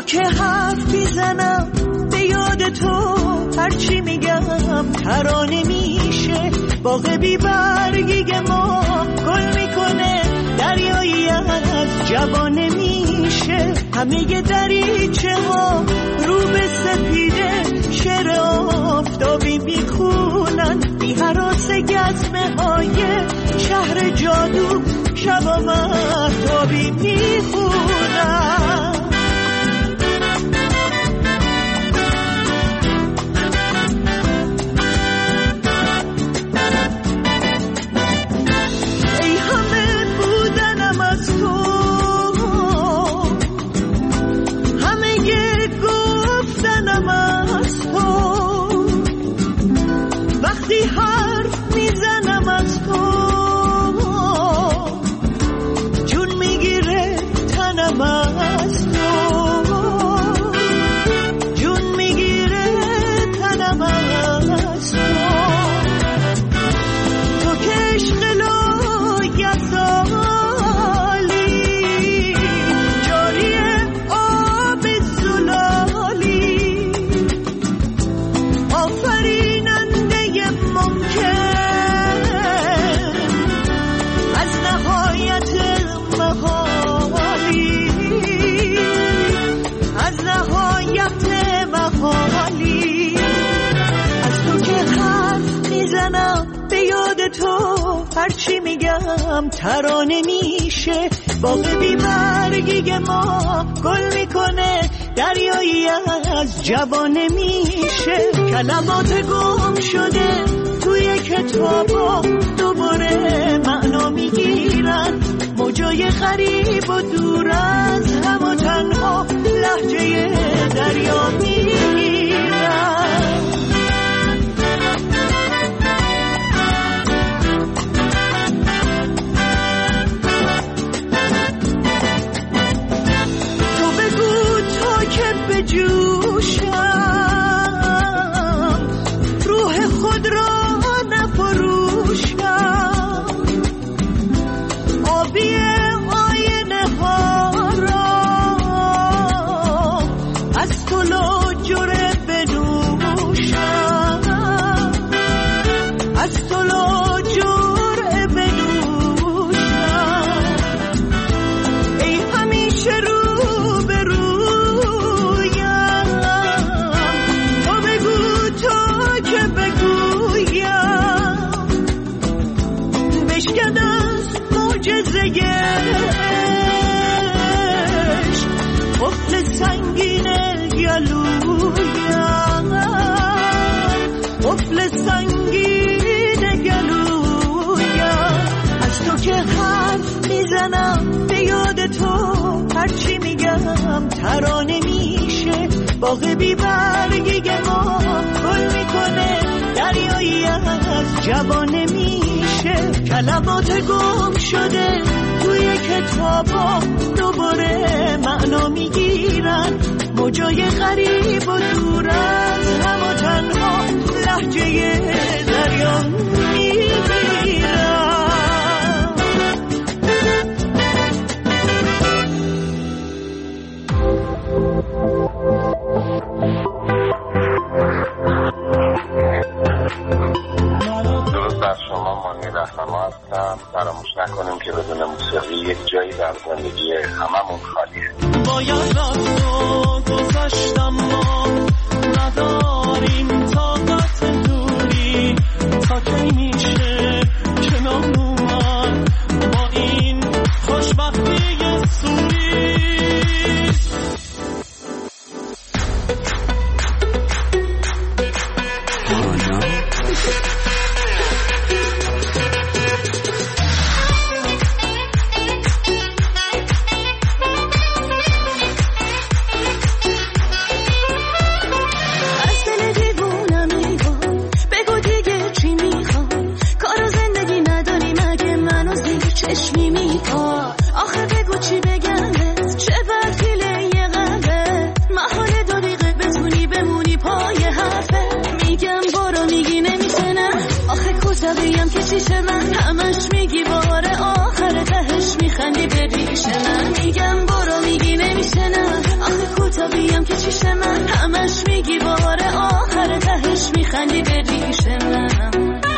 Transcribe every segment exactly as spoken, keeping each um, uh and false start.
که حرف میزنم به یاد تو، هرچی میگم ترانه میشه. باغ بی برگی ما گل میکنه، دریایی از جوانه میشه. همه دریچه ها رو به سپیده، شعر آفتابی میخونن، بی هراس گزمه های شهر جادو شبا مهتابی میخونن. هرچی میگم ترانه میشه. باغ بی برگی ما گل میکنه، دریایی از جوانه میشه. کلمات گم شده توی کتابا دوباره معنا میگیرن، موجای غریب و دور از هم و تنها لهجه دریا میگیرن. جوشم روح خود را نفروشم، آبی آینه ها را از تو لاجره بنوشم، از تو لاجره بنوشم. ای همیشه رو به رو قفل سنگین گلویم، قفل سنگین گلویم. از تو که حرف میزنم به یاد تو، هرچی میگم ترانه میشه. باغ بی برگی ما گل میکنه، دریایی از جوانه میشه. کلمات گم شده توی کتابا دوباره معنا میگیرن، موجای غریب و دور از هم و تنها لهجه دریا میگیرن. درود بر شما، مانی رهنما هستم. فراموش نکنیم که بدون موسیقی یک جایی در زندگی هممون خالیه. باید رفت و گذشتم، ما نداریم طاقت دوری، تا کی میشه کنار اومد با این خوشبختی سوری. بگم که چیشه من همش میگی باره آخر تهش میخندی به ریش من. میگم برو میگی نمیشه نه، آخه کوتا کوتاهیم که چیش من همش میگی بار آخر تهش میخندی به ریش من.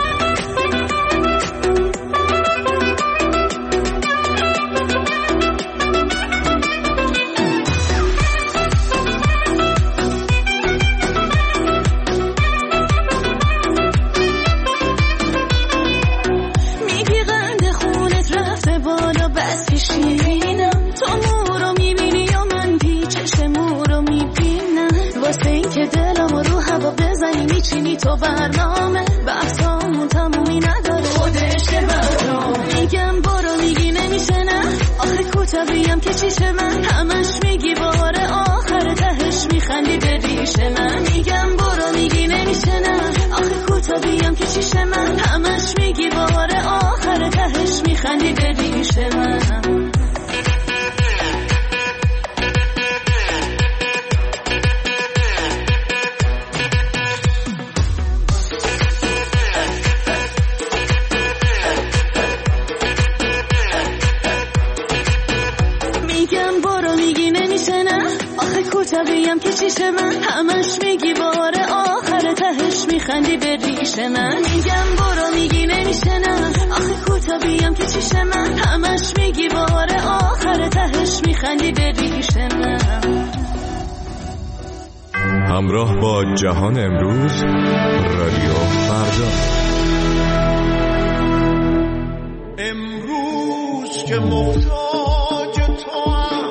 تو برنامه بحثامون تمومی نداره خودش برنامه میگم برو میگی نمیشه نه آخه کوتاهیم که چیش من همش میگی بار آخر تهش میخندی به ریش من. میگم برو میگی نمیشه نه آخه کوتاهیم که چیش من همش میگی بار آخر تهش میخندی به ریش من. کوتاهیم که چیش من همش میگی بار آخر تهش میخندی به ریش من. میگم برو میگی نمیشه نه آخه کوتاهیم که چیش من همش میگی بار آخر تهش میخندی به ریش من. همراه با جهان امروز رادیو فردا. امروز که محتاج تو هم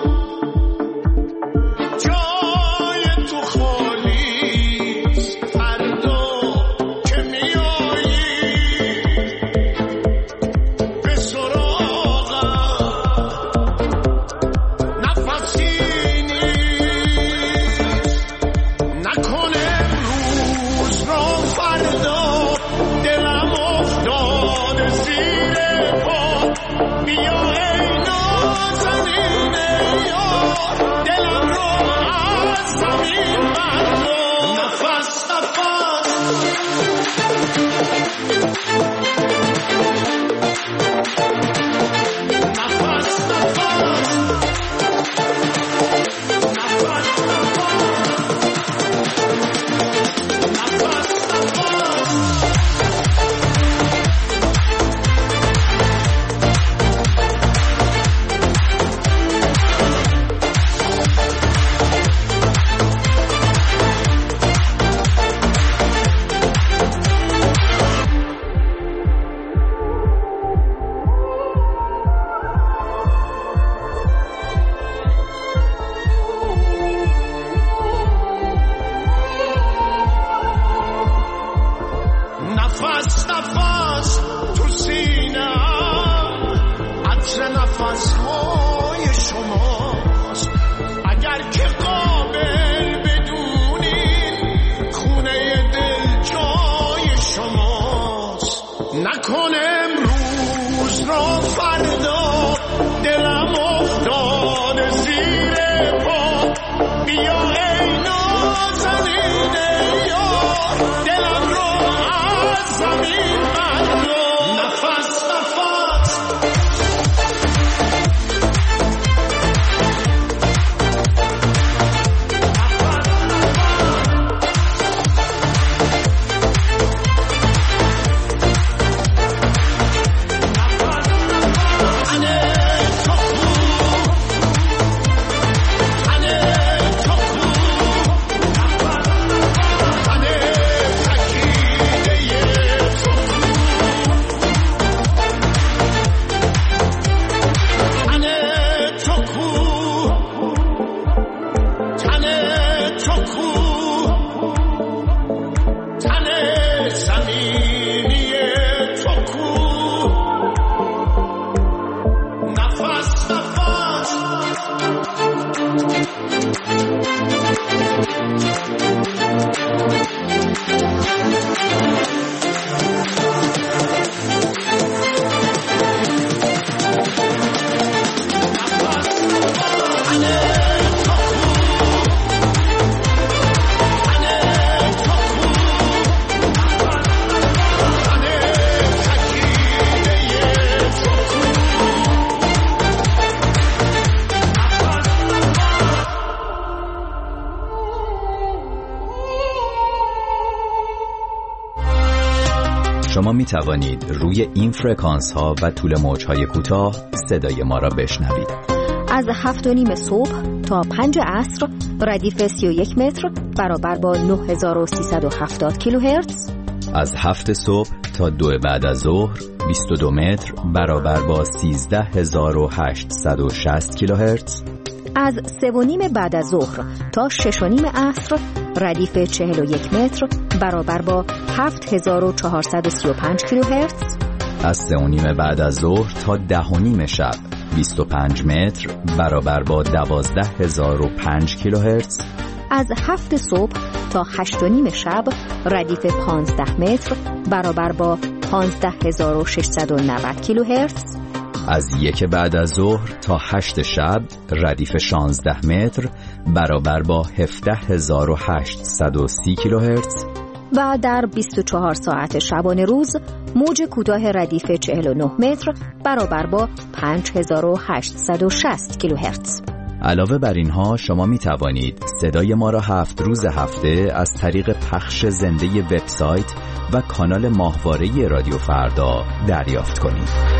شما می توانید روی این فرکانس ها و طول موج های کوتاه صدای ما را بشنوید. از هفت و نیم صبح تا پنج عصر ردیف سی و یک متر برابر با نه هزار و سیصد و هفتاد کیلوهرتز. از هفت صبح تا دو بعد از ظهر بیست و دو متر برابر با سیزده هزار و هشتصد و شصت کیلوهرتز. از سه و نیم بعد از ظهر تا شش و نیم عصر ردیف چهل و یک متر برابر با هفت هزار و چهارصد و سی و پنج کیلوهرتز. از سه و نیم بعد از ظهر تا ده و نیم شب بیست و پنج متر برابر با دوازده هزار و پنج کیلوهرتز. از هفت صبح تا هشت و نیم شب ردیف پانزده متر برابر با پانزده هزار و ششصد و نود کیلوهرتز. از یک بعد از ظهر تا هشت شب ردیف شانزده متر برابر با هفده هزار و هشتصد و سی کیلوهرتز. و در بیست و چهار ساعت شبانه روز موج کوتاه ردیف چهل و نه متر برابر با پنج هزار و هشتصد و شصت کیلوهرتز. علاوه بر اینها شما می توانید صدای ما را هفت روز هفته از طریق پخش زنده وبسایت و کانال ماهواره رادیو فردا دریافت کنید.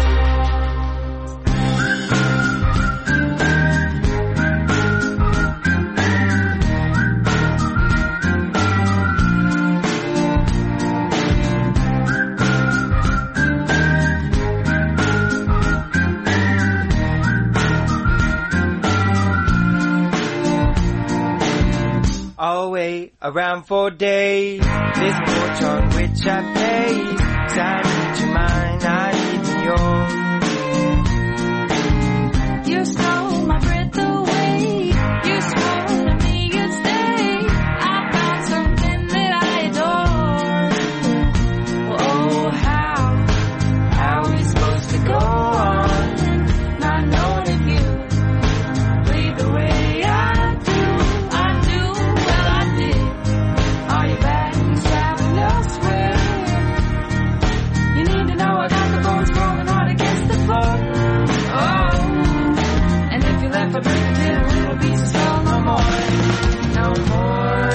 I'll wait around for days. This porch on which I pace. 'Cause I need your mind, I need yours. You stole my breath away. You swore to me you'd stay. I found something that I adore. Oh, how, how are we supposed to go on? Not knowing if you bleed the way I do. I do, well I did. Are you back and traveling elsewhere? You need to know I got the bones rolling hard against the floor. Oh, and if you left, I'd bring a little, little piece of stone. No more, no more.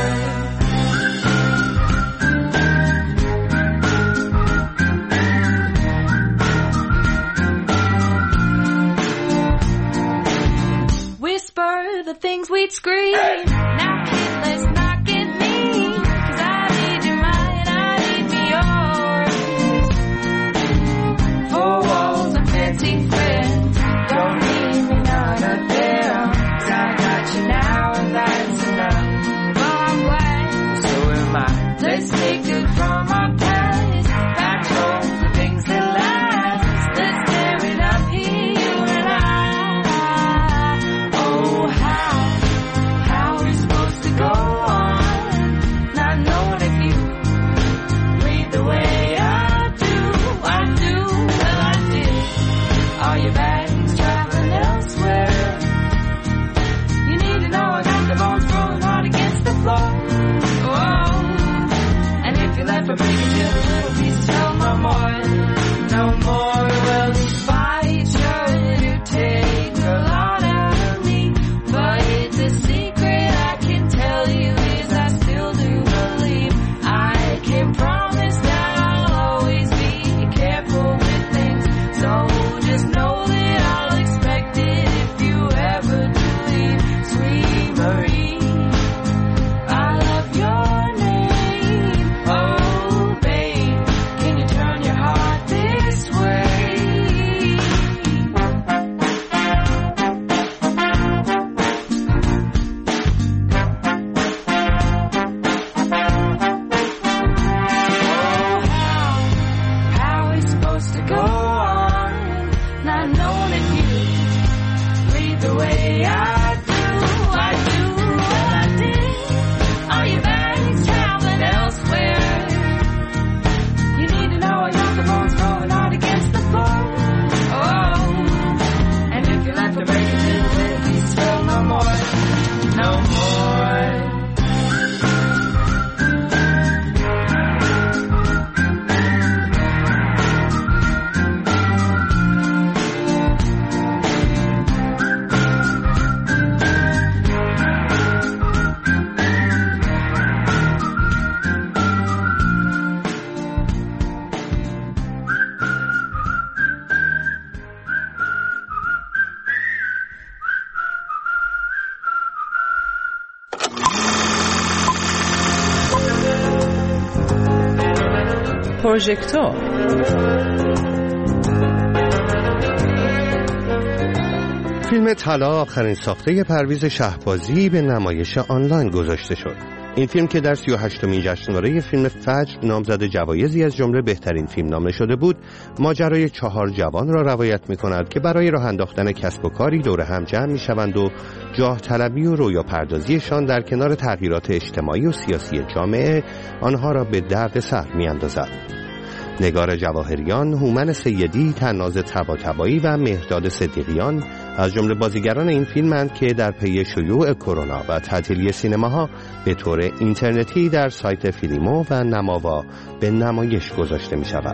Whisper the things we'd scream. Now kid, let's not get mean. 'Cause I need your mind, I need me yours. Four walls and fancy friends don't need me none of them. 'Cause I got you now and that's enough. Well, I'm glad, So am I. let's take good from our past. Back home, the things that last. Let's tear it up here, you and I. Oh, how, how are we supposed to go on? Not knowing if you bleed the way I do. I do, well I did. Are your bags traveling elsewhere? You need to know I got the bones rolling hard against the floor. Oh, and if you left, I'd bring you to a little piece of stone. No more, no more. Well, these fights sure do take a lot out of me, but it's a secret I can tell you is I still do believe. I can promise that I'll always be careful with things. So just know that I'll expect it if you ever do leave. Sweet Marie, I love your name. Oh, babe, can you turn your heart this way? پروژکتور. فیلم طلا آخرین ساخته پرویز شهبازی به نمایش آنلاین گذاشته شد. این فیلم که در سی و هشتمین جشنواره فیلم فجر نامزد جوایزی از جمله بهترین فیلم نامه شده بود، ماجرای چهار جوان را روایت می‌کند که برای راه انداختن کسب و کاری دور هم جمع می‌شوند و جاه طلبی و رویا پردازیشان در کنار تغییرات اجتماعی و سیاسی جامعه آنها را به درد سر می‌اندازد. نگار جواهریان، هومن سیدی، طناز طباطبایی و مهرداد صدیقیان از جمله بازیگران این فیلمند که در پی شیوع کرونا و تعطیلی سینماها به طور اینترنتی در سایت فیلیمو و نماوا به نمایش گذاشته می شود.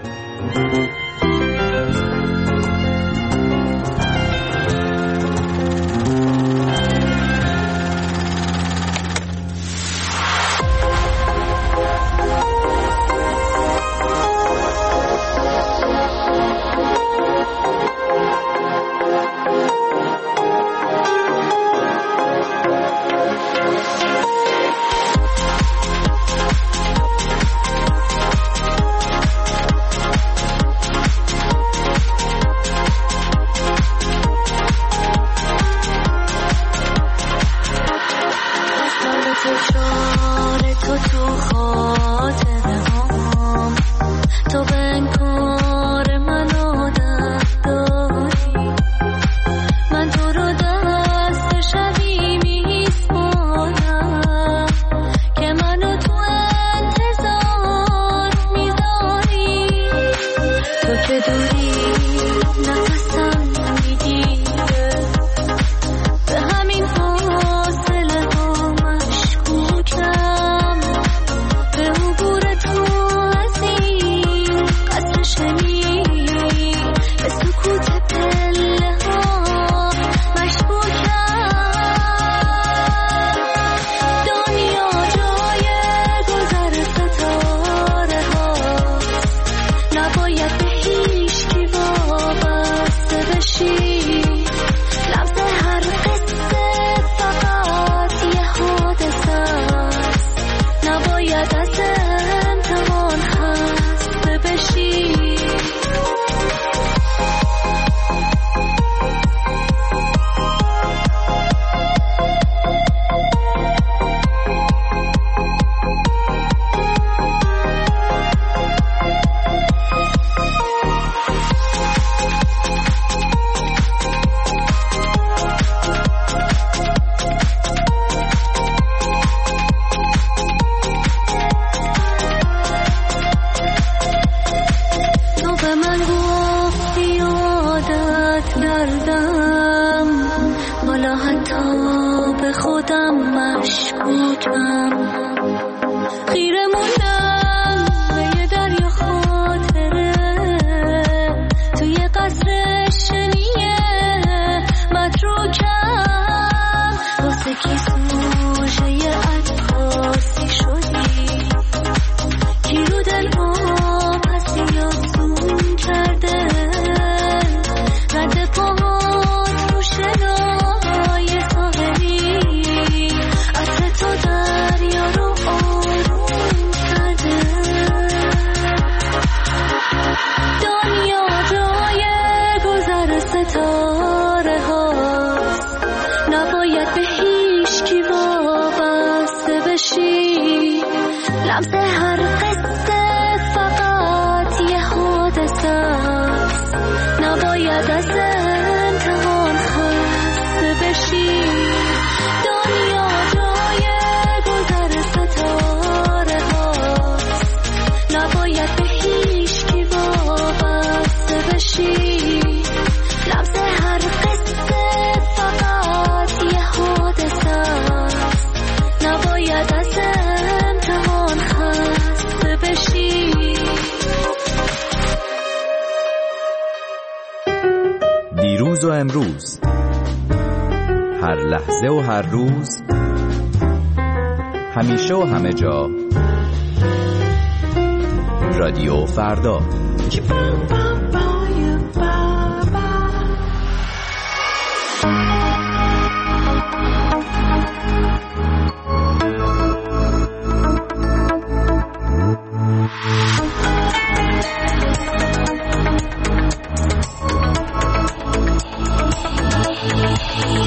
دیروز و امروز، هر لحظه و هر روز، همیشه و همه جا، رادیو فردا.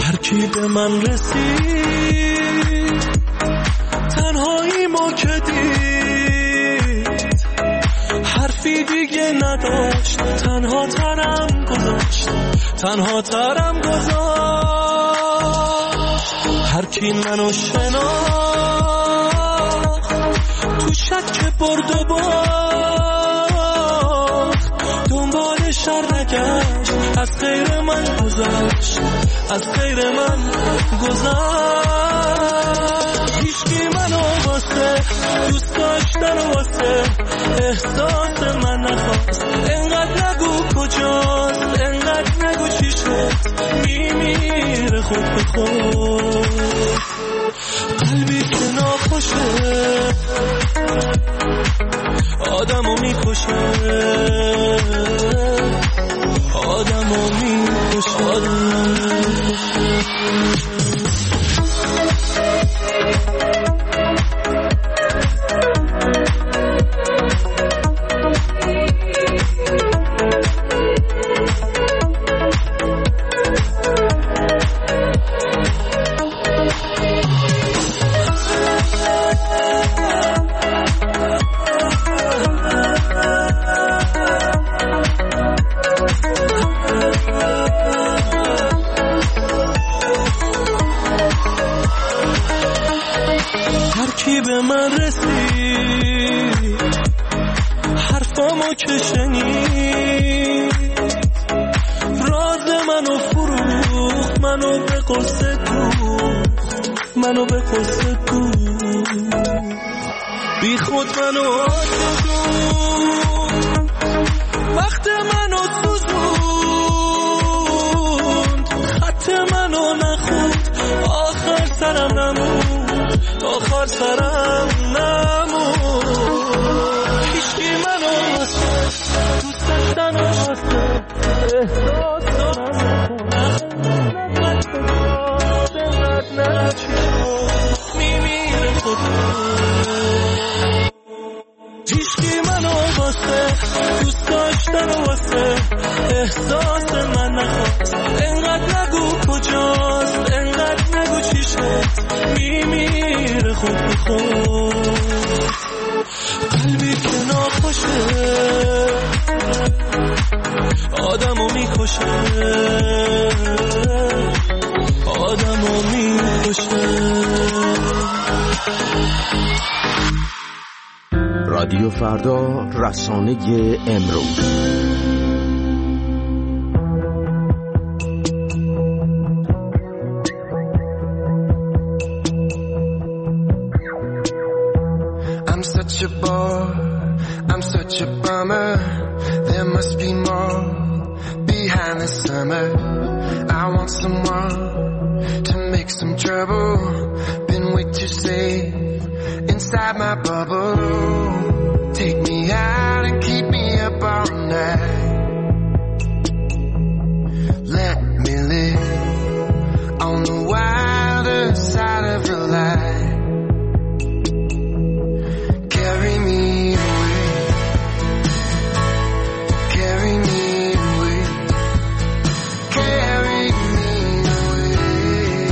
هر کی به من رسید تنهایی ما که دید حرفی دیگه نداشت تنها ترم گذاشت تنها ترم گذاشت هر کی منو شناخت تو شک برد و باخت دنبال شر نگشت از غیر من گذشت از غیر من گذشت هیچکی منو واسه دوست داشتن واسه احساس من نخواست انقدر نگو کجاست انقدر نگو چی شد میمیره خود به خود قلبی که ناخوشه آدمو میکشه آدمو میکشه آدمو به من رسید حرفامو که شنید راز منو فروخت منو به قصه دوخت منو به قصه دوخت بی خود منو آزادون وقت منو سوزوند خط منو نخوند آخر سرم نموند آخر سرم نمون هیچکی منو واسه دوست داشتن واسه احساس دارم نقد نچی میمیره خود هیچکی منو واسه دوست داشتن واسه احساس من نخواست انقدر نگو کجاست انقدر نگو چی شد میمیره خود به خود قلبی که ناخوشه آدمو میکشه آدمو میکشه رادیو فردا رسانه امروز I'm such a bore, I'm such a bummer. There must be more behind the summer. I want someone to make some trouble. Been way too safe inside my bubble. Take me out and keep me up all night. Let me live on the wilder side of the light. Carry me away, carry me away, carry me away.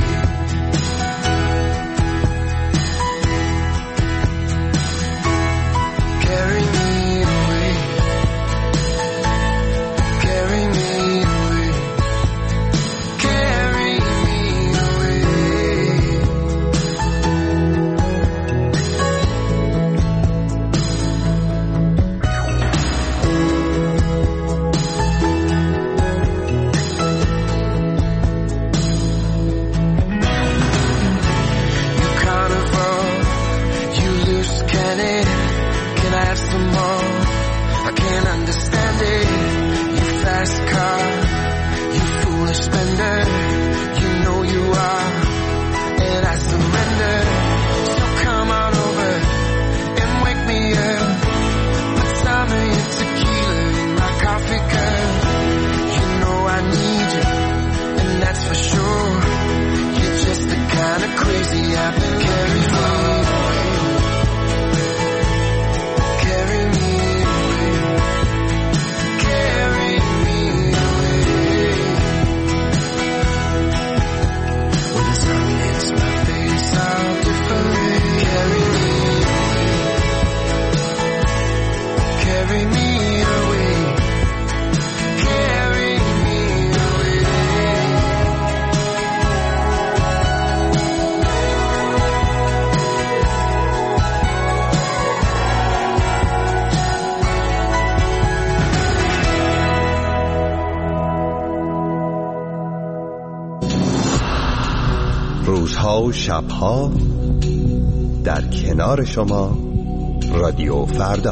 روزها و شبها در کنار شما رادیو فردا.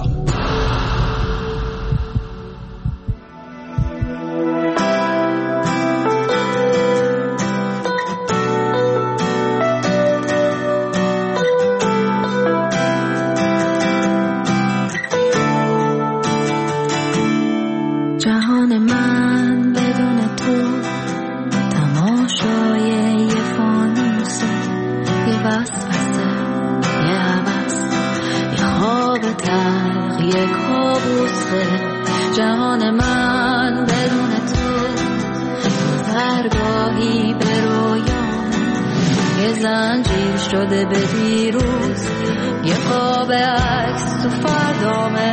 جهان من بدون تو تماشای یه فانوسه، یه وسوسه، یه هوس، یه خواب تلخ، یه کابوسه. جهان من بدون تو گذرگاهی به رویامه، یه زنجیر شده به دیروز، یه خواب عکس تو فردامه.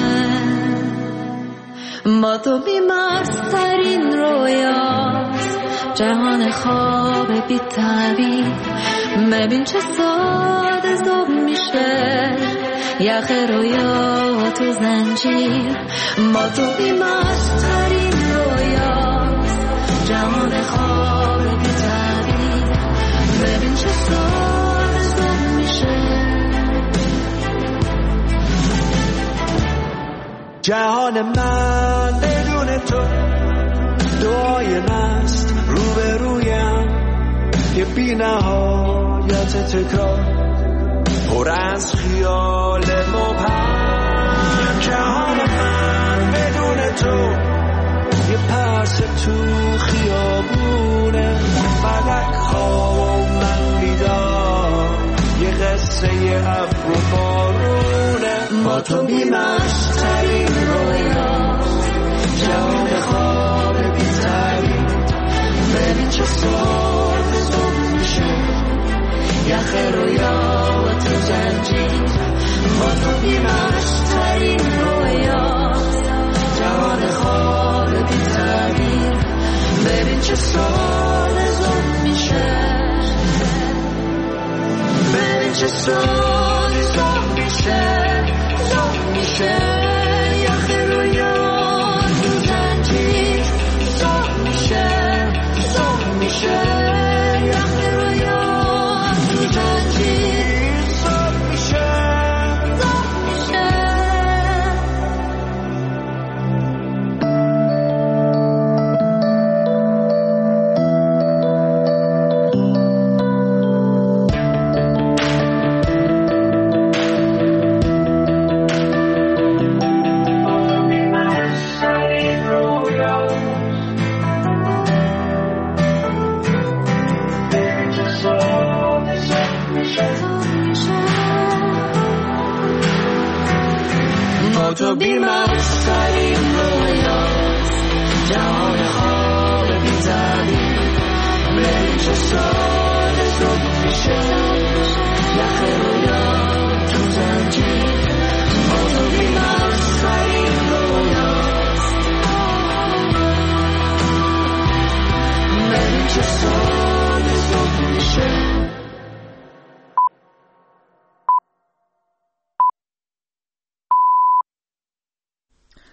با تو بیمارسترین رویاست، جهان خواب بی تعبیر. ببین چه ساده زوب میشه یخ رویا تو زنجیر. با تو بیمارسترین رویاست، جهان خواب بی تعبیر. ببین چه ساده زوب میشه. جهان من بدون تو دعای مست روبرویم، یه بی نهایت تکرار پر از خیال مبهم. جهان من بدون تو یه پرس تو خیابونه، فلک خواب و من بیدار، یه قصه ابر و بارونه. با تو بیمشترین رویاست، جهان خواب بی تعبیر. ببین چه ساده زوب میشه یخ رویا و تو زنجیر. با تو بیمشترین رویاست، جهان خواب بی تعبیر. ببین چه ساده زوب میشه، ببین چه ساده زوب میشه، زوب میشه یخ رویا تو زنجیر. زوب میشه، زوب میشه یخ رویا تو زنجیر. زوب میشه، زوب میشه. تو بیمارسترین رویاست، جهان خواب بی تعبیر. ببین چه ساده زوب میشه یخ رویا